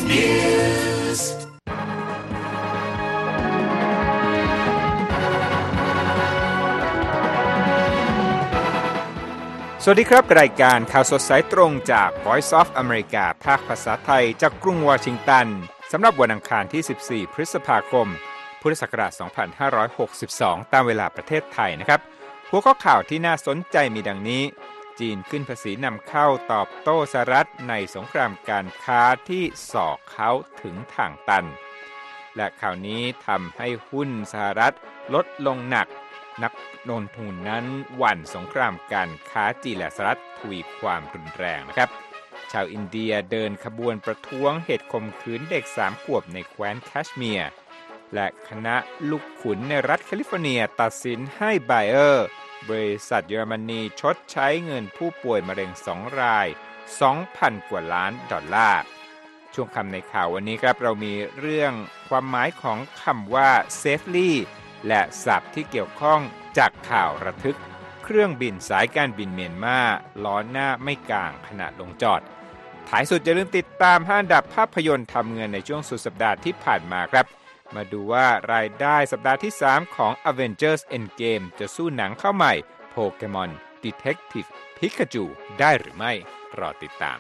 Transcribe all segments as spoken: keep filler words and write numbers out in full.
Newsสวัสดีครับรายการข่าวสดสายตรงจาก Voice of America ภาคภาษาไทยจากกรุงวอชิงตันสำหรับวันอังคารที่สิบสี่พฤษภาคมพุทธศักราชสองพันห้าร้อยหกสิบสองตามเวลาประเทศไทยนะครับหัวข้อข่าวที่น่าสนใจมีดังนี้จีนขึ้นภาษีนำเข้าตอบโต้สหรัฐในสงครามการค้าที่สอกเขาถึงทางตันและข่าวนี้ทำให้หุ้นสหรัฐลดลงหนักนักลงทุนนั้นหวั่นสงครามการค้าจีนและสหรัฐทวีความรุนแรงนะครับชาวอินเดียเดินขบวนประท้วงเหตุข่มขืนเด็กสามขวบในแคว้นแคชเมียร์และคณะลูกขุนในรัฐแคลิฟอร์เนียตัดสินให้ไบเออร์บริษัทเยอรมนีชดใช้เงินผู้ป่วยมะเร็งสองราย สองพัน กว่าล้านดอลลาร์ช่วงคำในข่าววันนี้ครับเรามีเรื่องความหมายของคำว่า safely และศัพท์ที่เกี่ยวข้องจากข่าวระทึกเครื่องบินสายการบินเมียนมาล้อหน้าไม่กลางขณะลงจอดท้ายสุดอย่าลืมติดตามห้าอันดับภาพยนตร์ทำเงินในช่วงสุดสัปดาห์ที่ผ่านมาครับมาดูว่ารายได้สัปดาห์ที่สามของ Avengers Endgame จะสู้หนังเข้าใหม่ Pokemon Detective Pikachu ได้หรือไม่รอติดตาม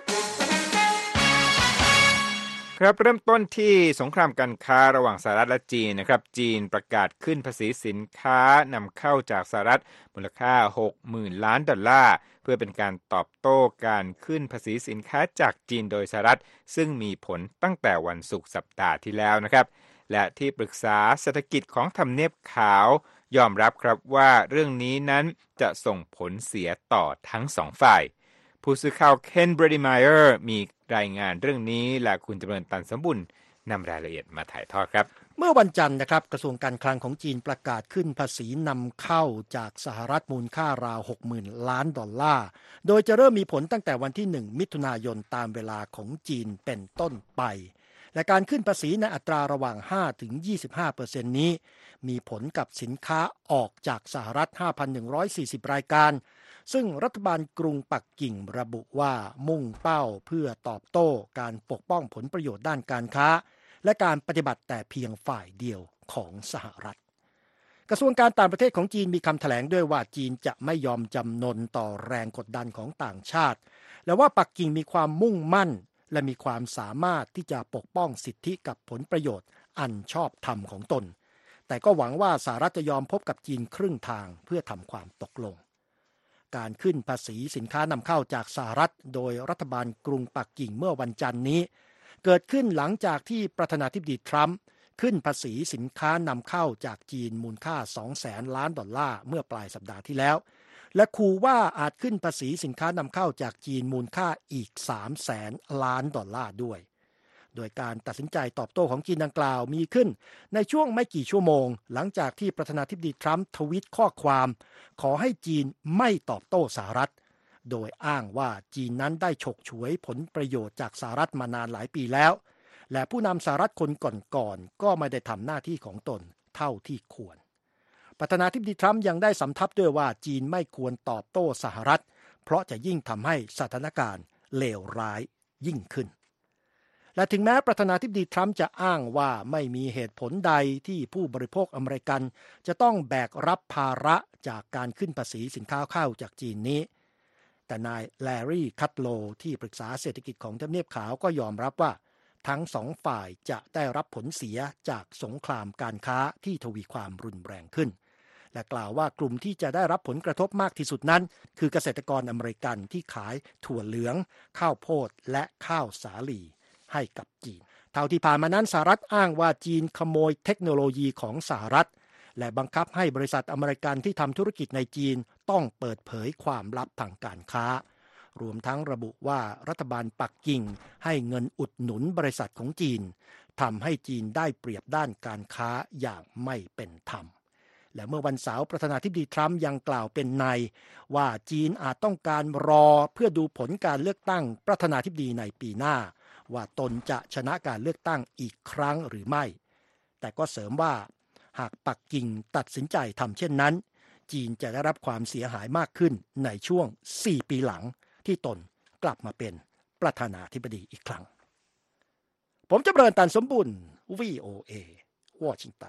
ครับเริ่มต้นที่สงครามการค้าระหว่างสหรัฐและจีนนะครับจีนประกาศขึ้นภาษีสินค้านำเข้าจากสหรัฐมูลค่า หกหมื่น ล้านดอลลาร์เพื่อเป็นการตอบโต้การขึ้นภาษีสินค้าจากจีนโดยสหรัฐซึ่งมีผลตั้งแต่วันศุกร์สัปดาห์ที่แล้วนะครับและที่ปรึกษาเศรษฐกิจของทำเนียบขาวยอมรับครับว่าเรื่องนี้นั้นจะส่งผลเสียต่อทั้งสองฝ่ายผู้สื่อข่าวเคนเบรดิไมเออร์มีรายงานเรื่องนี้และคุณจำเริญตันสมบุญนำรายละเอียดมาถ่ายทอดครับเมื่อวันจันทร์นะครับกระทรวงการคลังของจีนประกาศขึ้นภาษีนำเข้าจากสหรัฐมูลค่าราว หกหมื่น ล้านดอลลาร์โดยจะเริ่มมีผลตั้งแต่วันที่หนึ่งมิถุนายนตามเวลาของจีนเป็นต้นไปและการขึ้นภาษีในอัตราระหว่าง ห้าถึงยี่สิบห้าเปอร์เซ็นต์ นี้มีผลกับสินค้าออกจากสหรัฐ ห้าพันหนึ่งร้อยสี่สิบ รายการซึ่งรัฐบาลกรุงปักกิ่งระบุว่ามุ่งเป้าเพื่อตอบโต้การปกป้องผลประโยชน์ด้านการค้าและการปฏิบัติแต่เพียงฝ่ายเดียวของสหรัฐกระทรวงการต่างประเทศของจีนมีคำแถลงด้วยว่าจีนจะไม่ยอมจำนนต่อแรงกดดันของต่างชาติและว่าปักกิ่งมีความมุ่งมั่นและมีความสามารถที่จะปกป้องสิทธิกับผลประโยชน์อันชอบธรรมของตนแต่ก็หวังว่าสหรัฐจะยอมพบกับจีนครึ่งทางเพื่อทำความตกลงการขึ้นภาษีสินค้านำเข้าจากสหรัฐโดยรัฐบาลกรุงปักกิ่งเมื่อวันจันทร์นี้เกิดขึ้นหลังจากที่ประธานาธิบดีทรัมป์ขึ้นภาษีสินค้านำเข้าจากจีนมูลค่า สองแสน ล้านดอลลาร์เมื่อปลายสัปดาห์ที่แล้วและขู่ว่าอาจขึ้นภาษีสินค้านำเข้าจากจีนมูลค่าอีก สามแสน ล้านดอลลาร์ด้วยโดยการตัดสินใจตอบโต้ของจีนดังกล่าวมีขึ้นในช่วงไม่กี่ชั่วโมงหลังจากที่ประธานาธิบดีทรัมป์ทวีตข้อความขอให้จีนไม่ตอบโต้สหรัฐโดยอ้างว่าจีนนั้นได้ฉกฉวยผลประโยชน์จากสหรัฐมานานหลายปีแล้วและผู้นำสหรัฐคนก่อนๆก็ไม่ได้ทำหน้าที่ของตนเท่าที่ควรประธานาธิบดีทรัมป์ยังได้สำทับด้วยว่าจีนไม่ควรตอบโต้สหรัฐเพราะจะยิ่งทำให้สถานการณ์เลวร้ายยิ่งขึ้นและถึงแม้ประธานาธิบดีทรัมป์จะอ้างว่าไม่มีเหตุผลใดที่ผู้บริโภคอเมริกันจะต้องแบกรับภาระจากการขึ้นภาษีสินค้าเข้าจากจีนนี้แต่นายแลรี่คัตโลที่ปรึกษาเศรษฐกิจของทำเนียบขาวก็ยอมรับว่าทั้งสองฝ่ายจะได้รับผลเสียจากสงครามการค้าที่ทวีความรุนแรงขึ้นและกล่าวว่ากลุ่มที่จะได้รับผลกระทบมากที่สุดนั้นคือเกษตรกรอเมริกันที่ขายถั่วเหลืองข้าวโพดและข้าวสาลีให้กับจีนเท่าที่ผ่านมานั้นสหรัฐอ้างว่าจีนขโมยเทคโนโลยีของสหรัฐและบังคับให้บริษัทอเมริกันที่ทำธุรกิจในจีนต้องเปิดเผยความลับทางการค้ารวมทั้งระบุว่ารัฐบาลปักกิ่งให้เงินอุดหนุนบริษัทของจีนทำให้จีนได้เปรียบด้านการค้าอย่างไม่เป็นธรรมและเมื่อวันเสาร์ประธานาธิบดีทรัมป์ยังกล่าวเป็นในว่าจีนอาจต้องการรอเพื่อดูผลการเลือกตั้งประธานาธิบดีในปีหน้าว่าตนจะชนะการเลือกตั้งอีกครั้งหรือไม่แต่ก็เสริมว่าหากปักกิ่งตัดสินใจทำเช่นนั้นจีนจะได้รับความเสียหายมากขึ้นในช่วงสี่ปีหลังที่ตนกลับมาเป็นประธานาธิบดีอีกครั้งผมจำเริญตันสมบุญ วี โอ เอ วอชิงตัน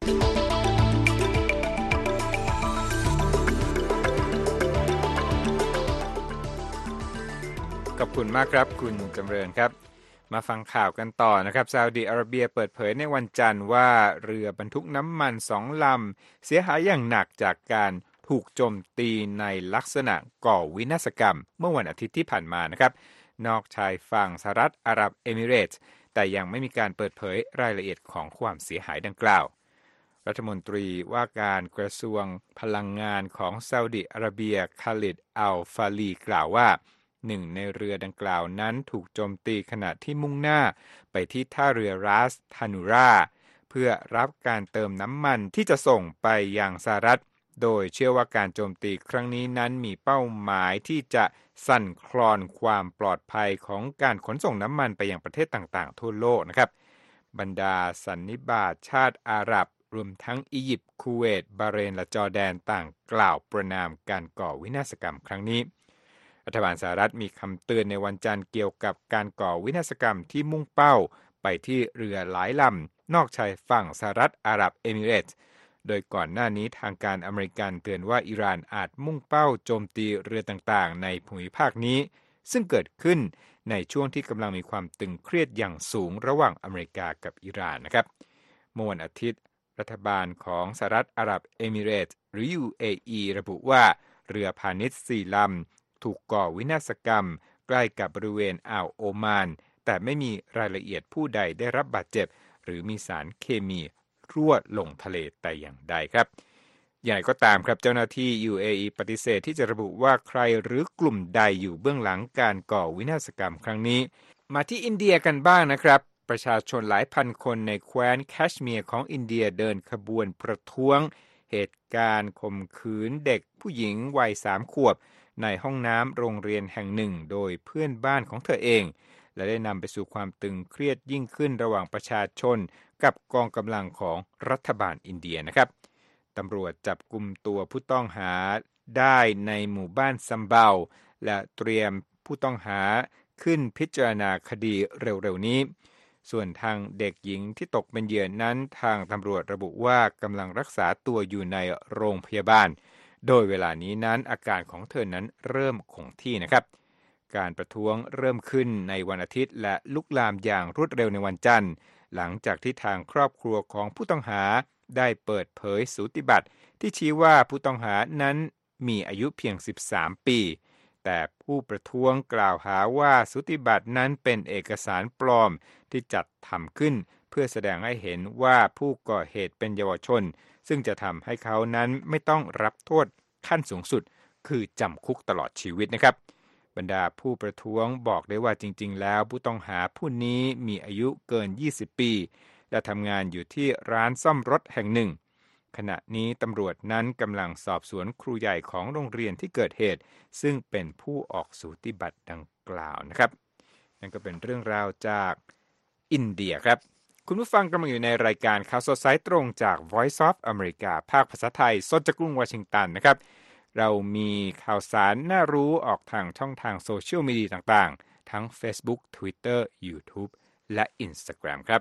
ขอบคุณมากครับคุณจำเริญครับมาฟังข่าวกันต่อนะครับซาอุดิอาระเบียเปิดเผยในวันจันทร์ว่าเรือบรรทุกน้ำมันสองลำเสียหายอย่างหนักจากการถูกโจมตีในลักษณะก่อวินาศกรรมเมื่อวันอาทิตย์ที่ผ่านมานะครับนอกชายฝั่งสหรัฐอาหรับเอมิเรตส์แต่ยังไม่มีการเปิดเผยรายละเอียดของความเสียหายดังกล่าวรัฐมนตรีว่าการกระทรวงพลังงานของซาอุดิอาระเบียคาลิดอัลฟาลีกล่าวว่าหนึ่งในเรือดังกล่าวนั้นถูกโจมตีขณะที่มุ่งหน้าไปที่ท่าเรือราสทานูราเพื่อรับการเติมน้ำมันที่จะส่งไปยังสหรัฐโดยเชื่อว่าการโจมตีครั้งนี้นั้นมีเป้าหมายที่จะสั่นคลอนความปลอดภัยของการขนส่งน้ำมันไปยังประเทศต่างๆทั่วโลกนะครับบรรดาสันนิบาตชาติอาหรับรวมทั้งอียิปต์คูเวตบาห์เรนและจอร์แดนต่างกล่าวประณามการก่อวินาศกรรมครั้งนี้รัฐบาลสหรัฐมีคำเตือนในวันจันทร์เกี่ยวกับการก่อวินาศกรรมที่มุ่งเป้าไปที่เรือหลายลำนอกชายฝั่งสหรัฐอาหรับเอมิเรตส์โดยก่อนหน้านี้ทางการอเมริกันเตือนว่าอิหร่านอาจมุ่งเป้าโจมตีเรือต่างๆในภูมิภาคนี้ซึ่งเกิดขึ้นในช่วงที่กำลังมีความตึงเครียดอย่างสูงระหว่างอเมริกากับอิหร่านนะครับเมื่อวันอาทิตย์รัฐบาลของสหรัฐอาหรับเอมิเรตส์หรือ ยู เอ อี ระบุว่าเรือพาณิชย์สี่ลำถูกก่อวินาศกรรมใกล้กับบริเวณอ่าวโอมานแต่ไม่มีรายละเอียดผู้ใดได้รับบาดเจ็บหรือมีสารเคมีรั่วลงทะเลแต่อย่างใดครับอย่างไรก็ตามครับเจ้าหน้าที่ ยู เอ อี ปฏิเสธที่จะระบุว่าใครหรือกลุ่มใดอยู่เบื้องหลังการก่อวินาศกรรมครั้งนี้มาที่อินเดียกันบ้างนะครับประชาชนหลายพันคนในแคว้นแคชเมียร์ของอินเดียเดินขบวนประท้วงเหตุการณ์ข่มขืนเด็กผู้หญิงวัยสามขวบในห้องน้ำโรงเรียนแห่งหนึ่งโดยเพื่อนบ้านของเธอเองและได้นำไปสู่ความตึงเครียดยิ่งขึ้นระหว่างประชาชนกับกองกำลังของรัฐบาลอินเดียนะครับตำรวจจับกุมตัวผู้ต้องหาได้ในหมู่บ้านซัมเบาและเตรียมผู้ต้องหาขึ้นพิจารณาคดีเร็วๆนี้ส่วนทางเด็กหญิงที่ตกเป็นเหยื่อนั้นทางตำรวจระบุว่ากำลังรักษาตัวอยู่ในโรงพยาบาลโดยเวลานี้นั้นอาการของเธอนั้นเริ่มคงที่นะครับการประท้วงเริ่มขึ้นในวันอาทิตย์และลุกลามอย่างรวดเร็วในวันจันทร์หลังจากที่ทางครอบครัวของผู้ต้องหาได้เปิดเผยสูติบัตรที่ชี้ว่าผู้ต้องหานั้นมีอายุเพียงสิบสามปีแต่ผู้ประท้วงกล่าวหาว่าสูติบัตรนั้นเป็นเอกสารปลอมที่จัดทำขึ้นเพื่อแสดงให้เห็นว่าผู้ก่อเหตุเป็นเยาวชนซึ่งจะทำให้เขานั้นไม่ต้องรับโทษขั้นสูงสุดคือจำคุกตลอดชีวิตนะครับบรรดาผู้ประท้วงบอกได้ว่าจริงๆแล้วผู้ต้องหาผู้นี้มีอายุเกินยี่สิบปีและทำงานอยู่ที่ร้านซ่อมรถแห่งหนึ่งขณะนี้ตำรวจนั้นกำลังสอบสวนครูใหญ่ของโรงเรียนที่เกิดเหตุซึ่งเป็นผู้ออกสูติบัตรดังกล่าวนะครับนั่นก็เป็นเรื่องราวจากอินเดียครับคุณผู้ฟังกำลังอยู่ในรายการข่าวสดสายตรงจาก Voice of America ภาคภาษาไทยสดจากกรุงวอชิงตันนะครับเรามีข่าวสารน่ารู้ออกทางช่องทางโซเชียลมีเดียต่างๆทั้ง Facebook Twitter YouTube และ Instagram ครับ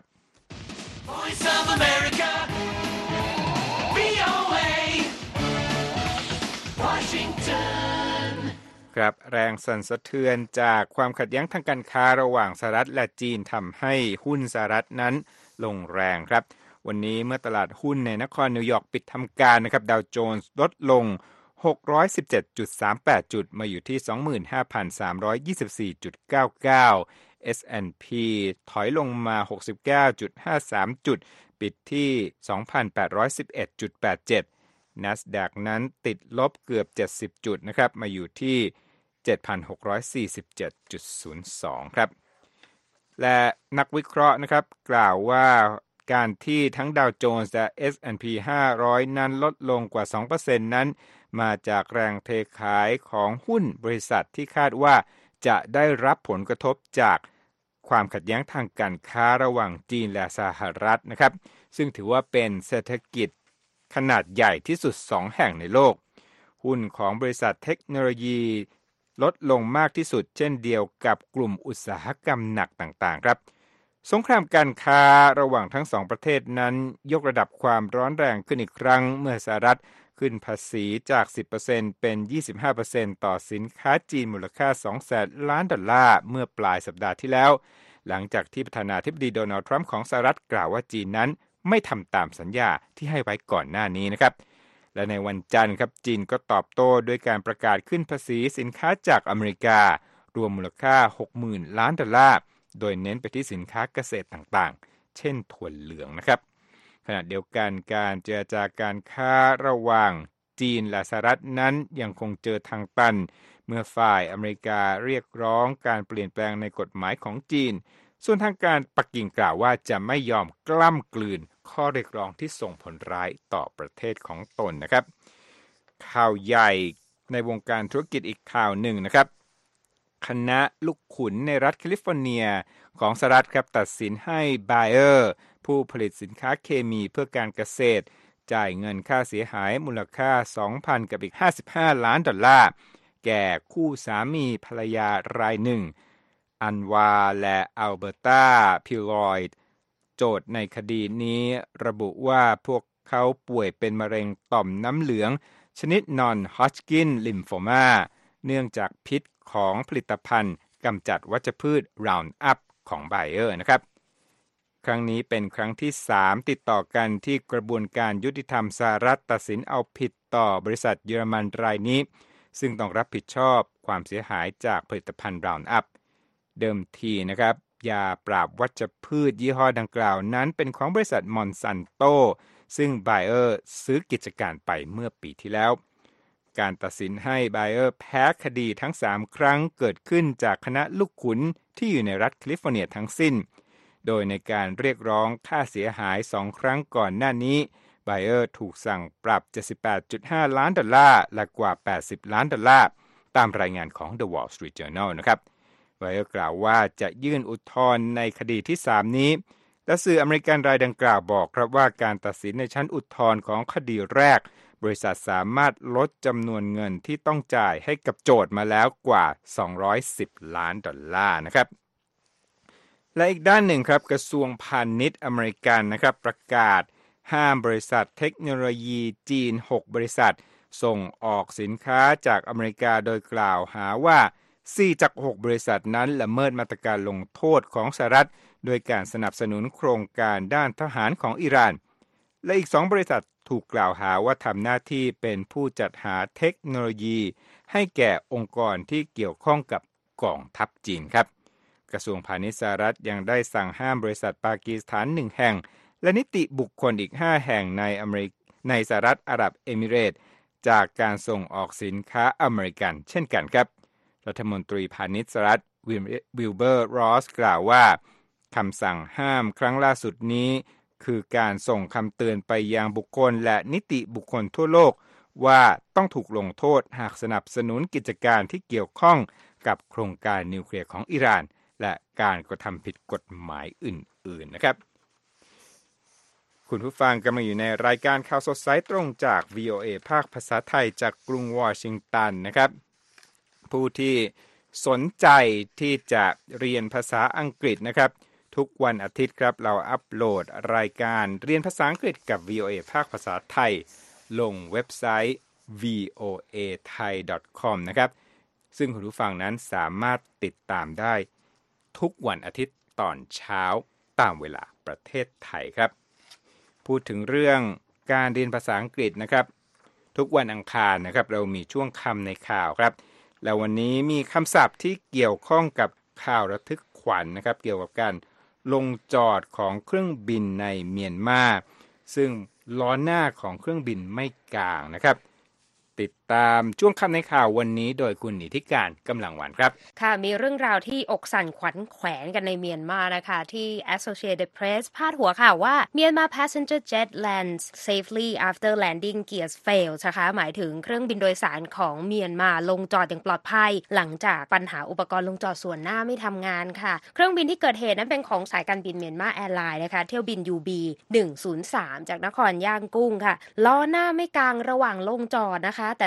Voice of America วี โอ เอ Washington ครับแรงสั่นสะเทือนจากความขัดแย้งทางการค้าระหว่างสหรัฐและจีนทำให้หุ้นสหรัฐนั้นลงแรงครับวันนี้เมื่อตลาดหุ้นในนครนิวยอร์กปิดทำการนะครับดาวโจนส์ลดลง หกร้อยสิบเจ็ดจุดสามแปด จุดมาอยู่ที่ สองหมื่นห้าพันสามร้อยยี่สิบสี่จุดเก้าเก้า เอส แอนด์ พี ถอยลงมา หกสิบเก้าจุดห้าสาม จุดปิดที่ สองพันแปดร้อยสิบเอ็ดจุดแปดเจ็ด NASDAQ นั้นติดลบเกือบเจ็ดสิบจุดนะครับมาอยู่ที่ เจ็ดพันหกร้อยสี่สิบเจ็ดจุดศูนย์สอง ครับและนักวิเคราะห์นะครับกล่าวว่าการที่ทั้งดาวโจนส์และ เอส แอนด์ พี ห้าร้อย นั้นลดลงกว่า สองเปอร์เซ็นต์ นั้นมาจากแรงเทขายของหุ้นบริษัทที่คาดว่าจะได้รับผลกระทบจากความขัดแย้งทางการค้าระหว่างจีนและสหรัฐนะครับซึ่งถือว่าเป็นเศรษฐกิจขนาดใหญ่ที่สุดสองแห่งในโลกหุ้นของบริษัทเทคโนโลยีลดลงมากที่สุดเช่นเดียวกับกลุ่มอุตสาหกรรมหนักต่างๆครับสงครามการค้าระหว่างทั้งสองประเทศนั้นยกระดับความร้อนแรงขึ้นอีกครั้งเมื่อสหรัฐขึ้นภาษีจาก สิบเปอร์เซ็นต์ เป็น ยี่สิบห้าเปอร์เซ็นต์ ต่อสินค้าจีนมูลค่า สองแสน ล้านดอลลาร์เมื่อปลายสัปดาห์ที่แล้วหลังจากที่ประธานาธิบดีโดนัลด์ทรัมป์ของสหรัฐกล่าวว่าจีนนั้นไม่ทำตามสัญญาที่ให้ไว้ก่อนหน้านี้นะครับและในวันจันทร์ครับจีนก็ตอบโต้ด้วยการประกาศขึ้นภาษีสินค้าจากอเมริการวมมูลค่า หกหมื่น ล้านดอลลาร์โดยเน้นไปที่สินค้าเกษตรต่างๆเช่นถั่วเหลืองนะครับขณะเดียวกันการเจรจาการค้าระหว่างจีนและสหรัฐนั้นยังคงเจอทางตันเมื่อฝ่ายอเมริกาเรียกร้องการเปลี่ยนแปลงในกฎหมายของจีนส่วนทางการปักกิ่งกล่าวว่าจะไม่ยอมกล้ำกลืนข้อเรียกร้องที่ส่งผลร้ายต่อประเทศของตนนะครับข่าวใหญ่ในวงการธุรกิจอีกข่าวหนึ่งนะครับคณะลูกขุนในรัฐแคลิฟอร์เนียของสหรัฐครับตัดสินให้ Bayer ผู้ผลิตสินค้าเคมีเพื่อการเกษตรจ่ายเงินค่าเสียหายมูลค่า สองพัน กับอีกห้าสิบห้าล้านดอลลาร์แก่คู่สามีภรรยารายหนึ่งอันวาและอัลเบอร์ตาพิลอยด์โจทย์ในคดีนี้ระบุว่าพวกเขาป่วยเป็นมะเร็งต่อมน้ำเหลืองชนิด non-Hodgkin lymphoma เนื่องจากพิษของผลิตภัณฑ์กำจัดวัชพืช Roundup ของ Bayer นะครับครั้งนี้เป็นครั้งที่สามติดต่อกันที่กระบวนการยุติธรรมสหรัฐตัดสินเอาผิดต่อบริษัทเยอรมันรายนี้ซึ่งต้องรับผิดชอบความเสียหายจากผลิตภัณฑ์ Roundup เดิมทีนะครับยาปราบวัชพืชยี่ห้อดังกล่าวนั้นเป็นของบริษัทมอนซันโตซึ่ง Bayer ซื้อกิจการไปเมื่อปีที่แล้วการตัดสินให้ Bayer แพ้คดีทั้งสามครั้งเกิดขึ้นจากคณะลูกขุนที่อยู่ในรัฐแคลิฟอร์เนียทั้งสิ้นโดยในการเรียกร้องค่าเสียหายสองครั้งก่อนหน้านี้ Bayer ถูกสั่งปรับ เจ็ดสิบแปดจุดห้า ล้านดอลลาร์และกว่าแปดสิบล้านดอลลาร์ตามรายงานของ The Wall Street Journal นะครับ Bayer กล่าวว่าจะยื่นอุทธรณ์ในคดีที่สามนี้และสื่ออเมริกันรายดังกล่าวบอกครับว่าการตัดสินในชั้นอุทธรณ์ของคดีแรกบริษัทสามารถลดจำนวนเงินที่ต้องจ่ายให้กับโจทก์มาแล้วกว่าสองร้อยสิบล้านดอลลาร์นะครับและอีกด้านหนึ่งครับกระทรวงพาณิชย์อเมริกันนะครับประกาศห้ามบริษัทเทคโนโลยีจีนหกบริษัทส่งออกสินค้าจากอเมริกาโดยกล่าวหาว่าสี่จากหกบริษัทนั้นละเมิดมาตรการลงโทษของสหรัฐโดยการสนับสนุนโครงการด้านทหารของอิหร่านและอีกสองบริษัทถูกกล่าวหาว่าทำหน้าที่เป็นผู้จัดหาเทคโนโลยีให้แก่องค์กรที่เกี่ยวข้องกับกองทัพจีนครับกระทรวงพาณิชย์สหรัฐยังได้สั่งห้ามบริษัทปากีสถานหนึ่งแห่งและนิติบุคคลอีกห้าแห่งในอเมริกในสหรัฐอาหรับเอมิเรตส์จากการส่งออกสินค้าอเมริกันเช่นกันครับรัฐมนตรีพาณิชย์สหรัฐวิลเบอร์รอสกล่าวว่าคำสั่งห้ามครั้งล่าสุดนี้คือการส่งคำเตือนไปยังบุคคลและนิติบุคคลทั่วโลกว่าต้องถูกลงโทษหากสนับสนุนกิจการที่เกี่ยวข้องกับโครงการนิวเคลียร์ของอิหร่านและการกระทำผิดกฎหมายอื่นๆนะครับคุณผู้ฟังกำลังอยู่ในรายการข่าวสดสายตรงจาก วี โอ เอ ภาคภาษาไทยจากกรุงวอชิงตันนะครับผู้ที่สนใจที่จะเรียนภาษาอังกฤษนะครับทุกวันอาทิตย์ครับเราอัปโหลดรายการเรียนภาษาอังกฤษกับ วี โอ เอ ภาคภาษาไทยลงเว็บไซต์ วี โอ เอ ไทย ดอท คอม นะครับซึ่งคุณผู้ฟังนั้นสามารถติดตามได้ทุกวันอาทิตย์ตอนเช้าตามเวลาประเทศไทยครับพูดถึงเรื่องการเรียนภาษาอังกฤษนะครับทุกวันอังคารนะครับเรามีช่วงคำในข่าวครับแล้ววันนี้มีคำศัพท์ที่เกี่ยวข้องกับข่าวระทึกขวัญ นะครับเกี่ยวกับการลงจอดของเครื่องบินในเมียนมาซึ่งล้อหน้าของเครื่องบินไม่กลางนะครับติดตามช่วงคำในข่าววันนี้โดยคุณนิติการกำลังวันครับค่ะมีเรื่องราวที่อกสั่นขวัญแขวนกันในเมียนมานะคะที่ Associated Press พาดหัวข่าวว่า Myanmar passenger jet lands safely after landing gears fail นะคะหมายถึงเครื่องบินโดยสารของเมียนมาลงจอดอย่างปลอดภัยหลังจากปัญหาอุปกรณ์ลงจอดส่วนหน้าไม่ทำงานค่ะเครื่องบินที่เกิดเหตุนั้นเป็นของสายการบินเมียนมาแอร์ไลน์นะคะเที่ยวบิน ยู บี หนึ่งศูนย์สาม จากนครย่างกุ้งค่ะล้อหน้าไม่กลางระหว่างลงจอดนะคะแต่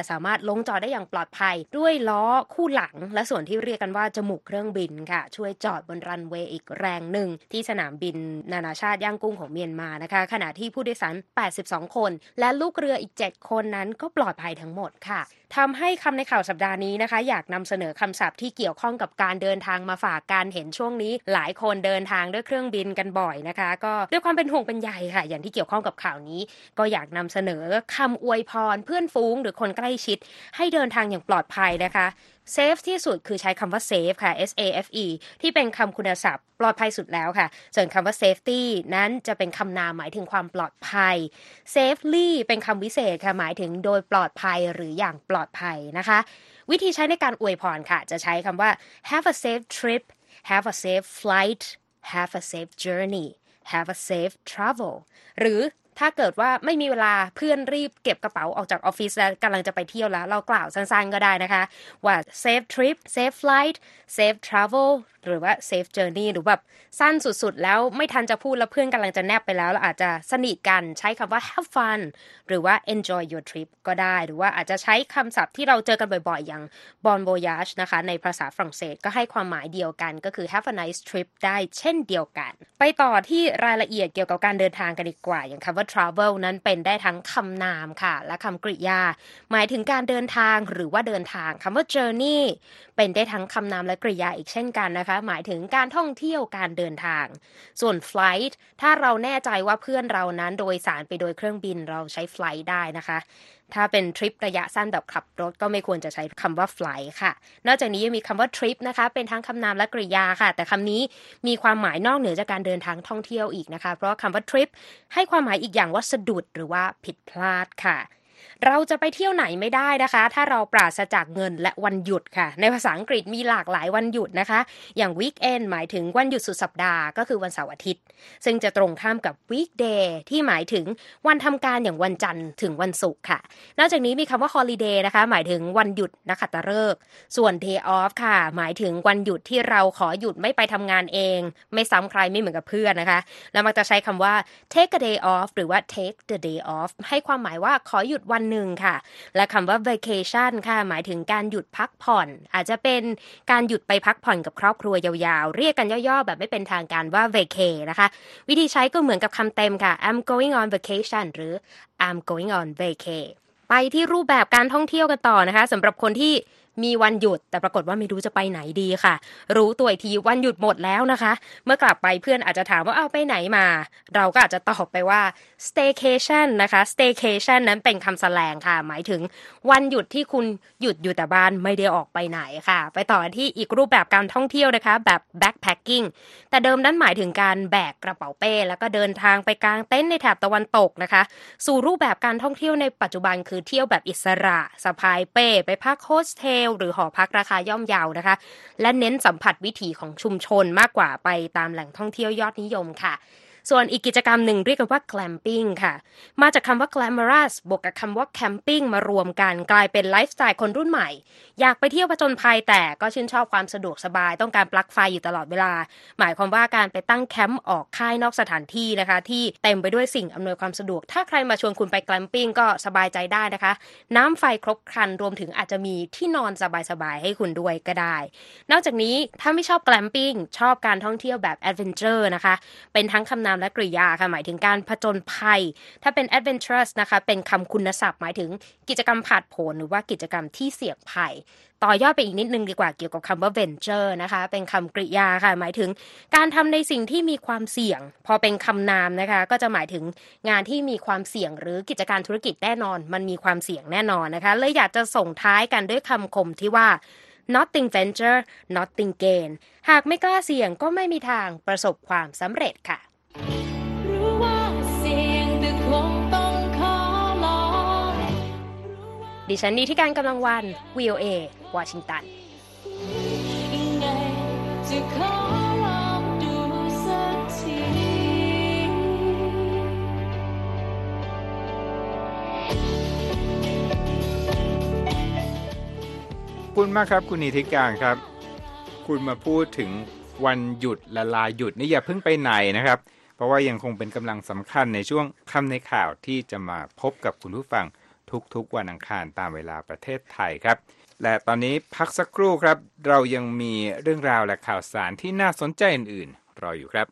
สามารถลงจอดได้อย่างปลอดภัยด้วยล้อคู่หลังและส่วนที่เรียกกันว่าจมูกเครื่องบินค่ะช่วยจอดบนรันเวย์อีกแรงหนึ่งที่สนามบินนานาชาติย่างกุ้งของเมียนมานะคะขณะที่ผู้โดยสารแปดสิบสองคนและลูกเรืออีกเจ็ดคนนั้นก็ปลอดภัยทั้งหมดค่ะทำให้คำในข่าวสัปดาห์นี้นะคะอยากนำเสนอคำศัพท์ที่เกี่ยวข้องกับการเดินทางมาฝากกันเห็นช่วงนี้หลายคนเดินทางด้วยเครื่องบินกันบ่อยนะคะก็ด้วยความเป็นห่วงเป็นใยค่ะอย่างที่เกี่ยวข้องกับข่าวนี้ก็อยากนำเสนอคำอวยพรเพื่อนฝูงหรือคนใกล้ชิดให้เดินทางอย่างปลอดภัยนะคะเซฟที่สุดคือใช้คำว่า safe ค่ะ S A F E ที่เป็นคำคุณศัพท์ปลอดภัยสุดแล้วค่ะส่วนคำว่า safety นั้นจะเป็นคำนามหมายถึงความปลอดภัย safely เป็นคำวิเศษค่ะหมายถึงโดยปลอดภัยหรืออย่างปลอดภัยนะคะวิธีใช้ในการอวยพรค่ะจะใช้คำว่า have a safe trip have a safe flight have a safe journey have a safe travel หรือถ้าเกิดว่าไม่มีเวลาเพื่อนรีบเก็บกระเป๋าออกจากออฟฟิศแล้วกำลังจะไปเที่ยวแล้วเรากล่าวสั้นๆก็ได้นะคะว่า safe trip safe flight safe travel หรือว่า safe journey หรือแบบสั้นสุดๆแล้วไม่ทันจะพูดแล้วเพื่อนกำลังจะแนบไปแล้วเราอาจจะสนิทกันใช้คำว่า have fun หรือว่า enjoy your trip ก็ได้หรือว่าอาจจะใช้คำศัพท์ที่เราเจอกันบ่อยๆอย่าง bon voyage นะคะในภาษาฝรั่งเศสก็ให้ความหมายเดียวกันก็คือ have a nice trip ได้เช่นเดียวกันไปต่อที่รายละเอียดเกี่ยวกับการเดินทางกันดีกว่าอย่างคำว่า travel นั้นเป็นได้ทั้งคำนามค่ะและคำกริยาหมายถึงการเดินทางหรือว่าเดินทางคำว่า journey เป็นได้ทั้งคำนามและกริยาอีกเช่นกันนะคะหมายถึงการท่องเที่ยวการเดินทางส่วน flight ถ้าเราแน่ใจว่าเพื่อนเรานั้นโดยสารไปโดยเครื่องบินเราใช้ flight ได้นะคะถ้าเป็นทริประยะสั้นแบบขับรถก็ไม่ควรจะใช้คำว่า flight ค่ะนอกจากนี้ยังมีคำว่า trip นะคะเป็นทั้งคำนามและกริยาค่ะแต่คำนี้มีความหมายนอกเหนือจากการเดินทางท่องเที่ยวอีกนะคะเพราะคำว่า trip ให้ความหมายอีกอย่างว่าสะดุดหรือว่าผิดพลาดค่ะเราจะไปเที่ยวไหนไม่ได้นะคะถ้าเราปราศจากเงินและวันหยุดค่ะในภาษาอังกฤษมีหลากหลายวันหยุดนะคะอย่าง weekend หมายถึงวันหยุดสุดสัปดาห์ก็คือวันเสาร์อาทิตย์ซึ่งจะตรงข้ามกับ weekday ที่หมายถึงวันทำการอย่างวันจันทร์ถึงวันศุกร์ค่ะนอกจากนี้มีคำว่า holiday นะคะหมายถึงวันหยุดนักขัตฤกษ์ส่วน day off ค่ะหมายถึงวันหยุดที่เราขอหยุดไม่ไปทำงานเองไม่ซ้ำใครไม่เหมือนกับเพื่อนนะคะแล้วมักจะใช้คำว่า take a day off หรือว่า take the day off ให้ความหมายว่าขอหยุดวันหนึ่งค่ะและคำว่า vacation ค่ะหมายถึงการหยุดพักผ่อนอาจจะเป็นการหยุดไปพักผ่อนกับครอบครัวยาวๆเรียกกันย่อๆแบบไม่เป็นทางการว่า vacay นะคะวิธีใช้ก็เหมือนกับคำเต็มค่ะ I'm going on vacation หรือ I'm going on vacay ไปที่รูปแบบการท่องเที่ยวกันต่อนะคะสำหรับคนที่มีวันหยุดแต่ปรากฏว่าไม่รู้จะไปไหนดีค่ะรู้ตัวอีกทีวันหยุดหมดแล้วนะคะเมื่อกลับไปเพื่อนอาจจะถามว่าเอาไปไหนมาเราก็อาจจะตอบไปว่า staycation นะคะ staycation นั้นเป็นคำแสลงค่ะหมายถึงวันหยุดที่คุณหยุดอยู่แต่บ้านไม่ได้ออกไปไหนค่ะไปต่อที่อีกรูปแบบการท่องเที่ยวนะคะแบบ backpacking แต่เดิมนั้นหมายถึงการแบกกระเป๋าเป้แล้วก็เดินทางไปกางเต็นท์ในแถบตะวันตกนะคะสู่รูปแบบการท่องเที่ยวในปัจจุบันคือเที่ยวแบบอิสระสะพายเป้ไปพักโฮสเทลหรือหอพักราคาย่อมเยานะคะและเน้นสัมผัสวิถีของชุมชนมากกว่าไปตามแหล่งท่องเที่ยวยอดนิยมค่ะส่วนอีกกิจกรรมหนึ่งเรียกกันว่า glamping ค่ะมาจากคำว่า glamorous บวกกับคำว่า camping มารวมกันกลายเป็นไลฟ์สไตล์คนรุ่นใหม่อยากไปเที่ยวผจญภัยแต่ก็ชื่นชอบความสะดวกสบายต้องการปลั๊กไฟอยู่ตลอดเวลาหมายความว่าการไปตั้งแคมป์ออกค่ายนอกสถานที่นะคะที่เต็มไปด้วยสิ่งอำนวยความสะดวกถ้าใครมาชวนคุณไป glamping ก็สบายใจได้นะคะน้ำไฟครบครันรวมถึงอาจจะมีที่นอนสบายๆให้คุณด้วยก็ได้นอกจากนี้ถ้าไม่ชอบ glamping ชอบการท่องเที่ยวแบบ adventure นะคะเป็นทั้งคำนามและกริยาค่ะหมายถึงการผจญภัยถ้าเป็น adventurous นะคะเป็นคำคุณศัพท์หมายถึงกิจกรรมผาดโผนหรือว่ากิจกรรมที่เสี่ยงภัยต่อยอดไปอีกนิดนึงดีกว่าเกี่ยวกับคำว่า venture นะคะเป็นคำกริยาค่ะหมายถึงการทำในสิ่งที่มีความเสี่ยงพอเป็นคำนามนะคะก็จะหมายถึงงานที่มีความเสี่ยงหรือกิจการธุรกิจแน่นอนมันมีความเสี่ยงแน่นอนนะคะเลยอยากจะส่งท้ายกันด้วยคำคมที่ว่า nothing venture nothing gain หากไม่กล้าเสี่ยงก็ไม่มีทางประสบความสำเร็จค่ะดิฉันนีที่การกำลังวัน วี โอ เอ วอชิงตันขอบคุณมากครับคุณนีทิการครับคุณมาพูดถึงวันหยุดและลาหยุดนี่อย่าเพิ่งไปไหนนะครับเพราะว่ายังคงเป็นกำลังสำคัญในช่วงค่ำในข่าวที่จะมาพบกับคุณผู้ฟังทุกๆวันอังคารตามเวลาประเทศไทยครับและตอนนี้พักสักครู่ครับเรายังมีเรื่องราวและข่าวสารที่น่าสนใจอื่นๆรออยู่ครับ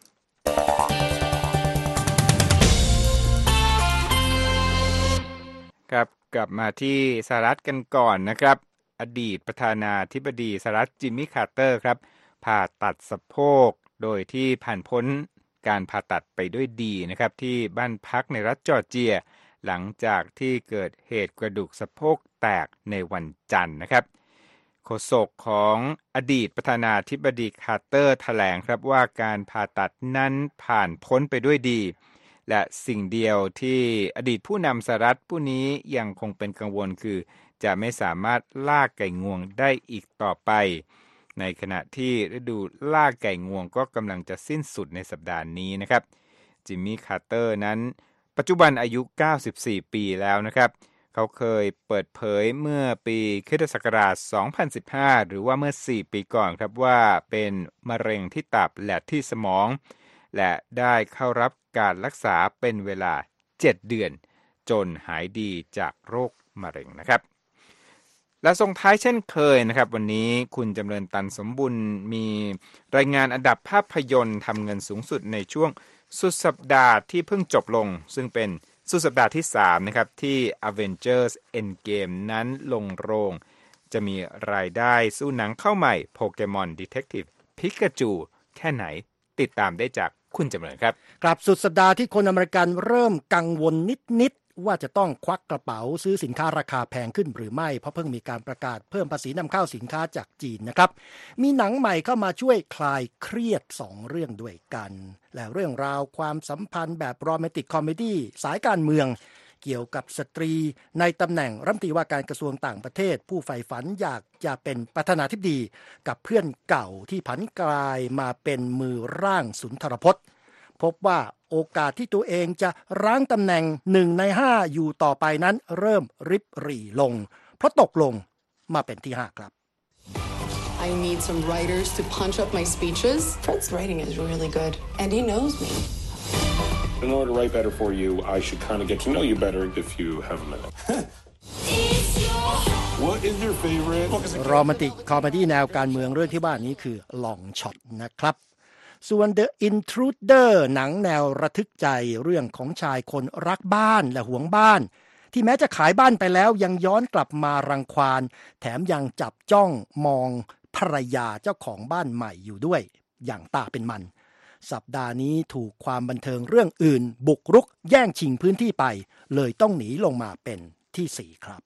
ครับกลับมาที่สหรัฐกันก่อนนะครับอดีตประธานาธิบดีสหรัฐจิมมี่คาร์เตอร์ครับผ่าตัดสะโพกโดยที่ผ่านพ้นการผ่าตัดไปด้วยดีนะครับที่บ้านพักในรัฐจอร์เจียหลังจากที่เกิดเหตุกระดูกสะโพกแตกในวันจันทร์นะครับโฆษกของอดีตประธานาธิบดีคาร์เตอร์แถลงครับว่าการผ่าตัดนั้นผ่านพ้นไปด้วยดีและสิ่งเดียวที่อดีตผู้นำสหรัฐผู้นี้ยังคงเป็นกังวลคือจะไม่สามารถล่าไก่งวงได้อีกต่อไปในขณะที่ฤดูล่าไก่งวงก็กำลังจะสิ้นสุดในสัปดาห์นี้นะครับจิมมี่คาร์เตอร์นั้นปัจจุบันอายุเก้าสิบสี่ปีแล้วนะครับเขาเคยเปิดเผยเมื่อปีคริสตศักราชสองพันสิบห้าหรือว่าเมื่อสี่ปีก่อนครับว่าเป็นมะเร็งที่ตับและที่สมองและได้เข้ารับการรักษาเป็นเวลาเจ็ดเดือนจนหายดีจากโรคมะเร็งนะครับและส่งท้ายเช่นเคยนะครับวันนี้คุณจำเริญตันสมบุญมีรายงานอันดับภาพยนตร์ทำเงินสูงสุดในช่วงสุดสัปดาห์ที่เพิ่งจบลงซึ่งเป็นสุดสัปดาห์ที่สามนะครับที่ Avengers Endgame นั้นลงโรงจะมีรายได้สู้หนังเข้าใหม่ Pokemon Detective Pikachu แค่ไหนติดตามได้จากคุณจำเริญครับกลับสุดสัปดาห์ที่คนอเมริกันเริ่มกังวลนิดๆว่าจะต้องควักกระเป๋าซื้อสินค้าราคาแพงขึ้นหรือไม่เพราะเพิ่งมีการประกาศเพิ่มภาษีนำเข้าสินค้าจากจีนนะครับมีหนังใหม่เข้ามาช่วยคลายเครียดสองเรื่องด้วยกันและเรื่องราวความสัมพันธ์แบบโรแมนติกคอมเมดี้สายการเมืองเกี่ยวกับสตรีในตำแหน่งรัฐมนตรีว่าการกระทรวงต่างประเทศผู้ใฝ่ฝันอยากจะเป็นประธานาธิบดีกับเพื่อนเก่าที่ผันกลายมาเป็นมือร่างสุนทรพจน์พบว่าโอกาสที่ตัวเองจะรั้งตำแหน่งหนึ่งในห้าอยู่ต่อไปนั้นเริ่มริบหรี่ลงเพราะตกลงมาเป็นที่ห้าครับ I need some writers to punch up my speeches. Fred's writing is really good and he knows me. In order to write better for you, I should kind of get to know you better if you have a minute. What is your favorite? โรแมนติกคอมเมดี้แนวการเมืองเรื่องที่ว่านี้คือลองช็อตนะครับส่วน The Intruder หนังแนวระทึกใจเรื่องของชายคนรักบ้านและหวงบ้านที่แม้จะขายบ้านไปแล้วยังย้อนกลับมารังควานแถมยังจับจ้องมองภรรยาเจ้าของบ้านใหม่อยู่ด้วยอย่างตาเป็นมันสัปดาห์นี้ถูกความบันเทิงเรื่องอื่นบุกรุกแย่งชิงพื้นที่ไปเลยต้องหนีลงมาเป็นที่สี่ครับ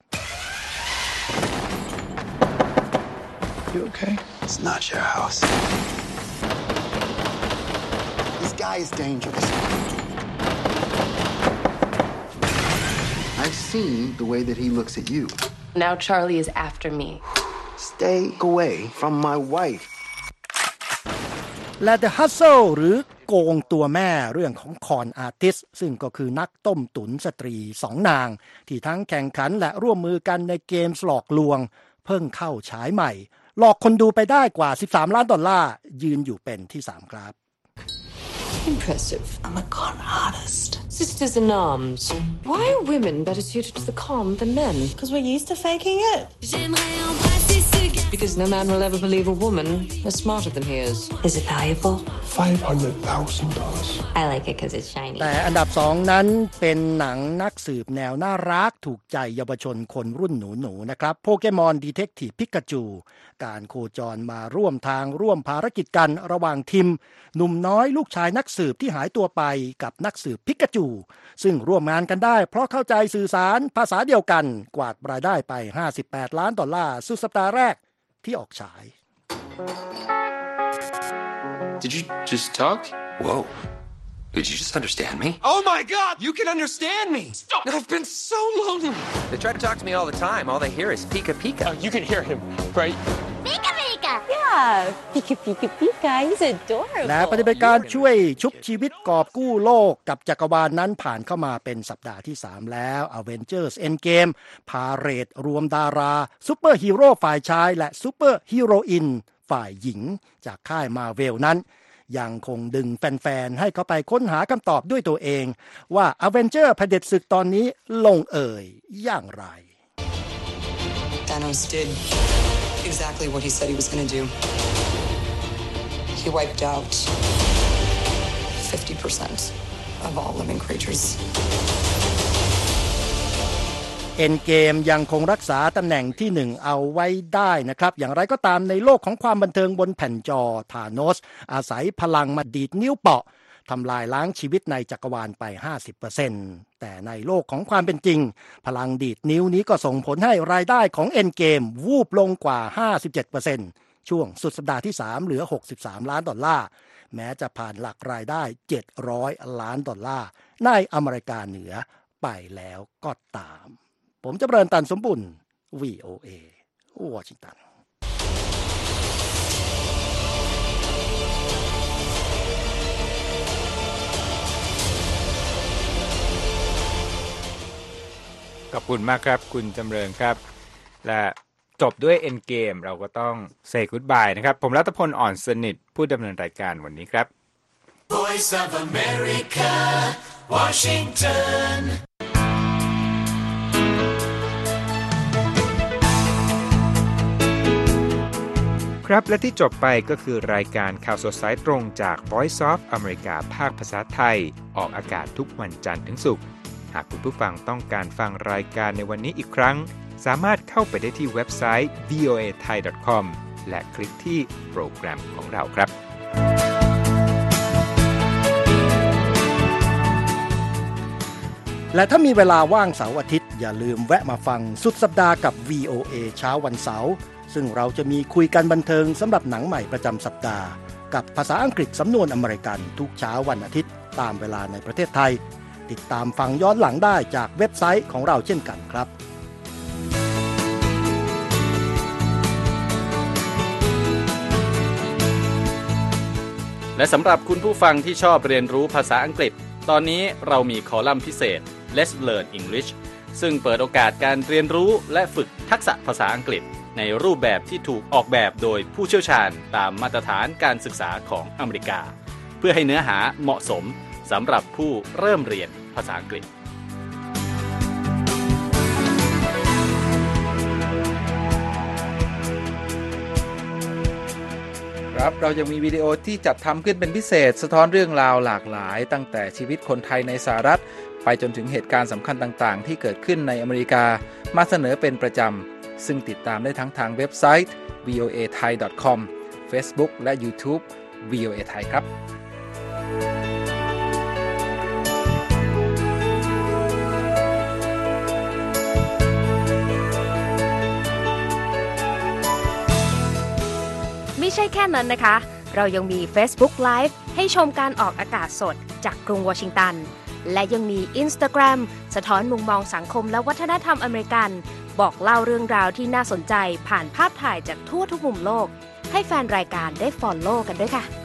You okay? It's not your house. This guy is dangerous. I've seen the way that he looks at you. Now Charlie is after me. Stay away from my wife. และ The Hustle หรือโกงตัวแม่เรื่องของคอนอาร์ติสซึ่งก็คือนักต้มตุ๋นสตรีสองนางที่ทั้งแข่งขันและร่วมมือกันในเกมหลอกลวงเพิ่งเข้าฉายใหม่หลอกคนดูไปได้กว่าสิบสามล้านดอลลาร์ยืนอยู่เป็นที่สามครับ Impressive. I'm a con artist. Sisters in arms. Why are women better suited to the con than men? Because we're used to faking it. Because no man will ever believe a woman is smarter than he is. Is it valuable? five hundred thousand dollars. I like it because it's shiny. แต่อันดับสองนั้นเป็นหนังนักสืบแนวน่ารักถูกใจเยาวชนคนรุ่นหนูๆนะครับโปเกมอนดีเทคทีฟพิกาจูการโคจรมาร่วมทางร่วมภารกิจกันระหว่างทิมหนุ่มน้อยลูกชายนักสืบที่หายตัวไปกับนักสืบพิกาจูซึ่งร่วมงานกันได้เพราะเข้าใจสื่อสารภาษาเดียวกันกวาดรายได้ไปห้าสิบแปดล้านดอลลาร์สุดสัปดาห์แรกที่ออกฉาย Did you just talk? Whoa. Did you just understand me? Oh my God! You can understand me! Stop! I've been so lonely. They try to talk to me all the time. All they hear is Pika Pika. Uh, you can hear him, right? Pika Pika! Yeah, Pika Pika Pika. He's adorable. และปฏิบัติการช่วยชุบชีวิตกอบกู้โลกกับจักรวาล นั้นผ่านเข้ามาเป็นสัปดาห์ที่สามแล้ว Avengers Endgame พาเรดรวมดาราซุปเปอร์ฮีโร่ฝ่ายชายและซุปเปอร์ฮีโรอินฝ่ายหญิงจากค่าย Marvel นั้นยังคงดึงแฟนๆให้เขาไปค้นหาคำตอบด้วยตัวเองว่า Avenger เผด็จศึกตอนนี้ลงเอยอย่างไร Thanos did exactly what he said he was going to do. He wiped out fifty percent of all living creatures. Endgame ยังคงรักษาตำแหน่งที่หนึ่งเอาไว้ได้นะครับอย่างไรก็ตามในโลกของความบันเทิงบนแผ่นจอธานอสอาศัยพลังมาดีดนิ้วเปาะทำลายล้างชีวิตในจักรวาลไป ห้าสิบเปอร์เซ็นต์ แต่ในโลกของความเป็นจริงพลังดีดนิ้วนี้ก็ส่งผลให้รายได้ของ Endgame วูบลงกว่า ห้าสิบเจ็ดเปอร์เซ็นต์ ช่วงสุดสัปดาห์ที่สามเหลือหกสิบสามล้านดอลลาร์แม้จะผ่านหลักรายได้เจ็ดร้อยล้านดอลลาร์ในอเมริกาเหนือไปแล้วก็ตามผมจำเริญตันสมบุญ วี โอ เอ วอชิงตันขอบคุณมากครับคุณจำเริญครับและจบด้วย Endgame เราก็ต้อง say goodbye นะครับผมรัตพลอ่อนสนิทผู้ดำเนินรายการวันนี้ครับ Voice of America Washington ครับและที่จบไปก็คือรายการข่าวสดสายตรงจาก Voice of America ภาคภาษาไทยออกอากาศทุกวันจันทร์ถึงศุกร์หากคุณผู้ฟังต้องการฟังรายการในวันนี้อีกครั้งสามารถเข้าไปได้ที่เว็บไซต์ วี โอ เอ ไทย ดอท คอม และคลิกที่โปรแกรมของเราครับและถ้ามีเวลาว่างเสาร์อาทิตย์อย่าลืมแวะมาฟังสุดสัปดาห์กับ วี โอ เอ เช้าวันเสาร์ซึ่งเราจะมีคุยกันบันเทิงสำหรับหนังใหม่ประจำสัปดาห์กับภาษาอังกฤษสำนวนอเมริกันทุกเช้าวันอาทิตย์ตามเวลาในประเทศไทยติดตามฟังย้อนหลังได้จากเว็บไซต์ของเราเช่นกันครับและสำหรับคุณผู้ฟังที่ชอบเรียนรู้ภาษาอังกฤษตอนนี้เรามีคอลัมน์พิเศษ Let's Learn English ซึ่งเปิดโอกาสการเรียนรู้และฝึกทักษะภาษาอังกฤษในรูปแบบที่ถูกออกแบบโดยผู้เชี่ยวชาญตามมาตรฐานการศึกษาของอเมริกาเพื่อให้เนื้อหาเหมาะสมสำหรับผู้เริ่มเรียนภาษาอังกฤษครับเรายังมีวิดีโอที่จัดทำขึ้นเป็นพิเศษสะท้อนเรื่องราวหลากหลายตั้งแต่ชีวิตคนไทยในสหรัฐไปจนถึงเหตุการณ์สำคัญต่างๆที่เกิดขึ้นในอเมริกามาเสนอเป็นประจำซึ่งติดตามได้ทั้งทางเว็บไซต์ วี โอ เอ ไทย ดอท คอม Facebook และ YouTube วี โอ เอ ไทยครับไม่ใช่แค่นั้นนะคะเรายังมี Facebook Live ให้ชมการออกอากาศสดจากกรุงวอชิงตันและยังมี Instagram สะท้อนมุมมองสังคมและวัฒนธรรมอเมริกันบอกเล่าเรื่องราวที่น่าสนใจผ่านภาพถ่ายจากทั่วทุกมุมโลกให้แฟนรายการได้ follow กันด้วยค่ะ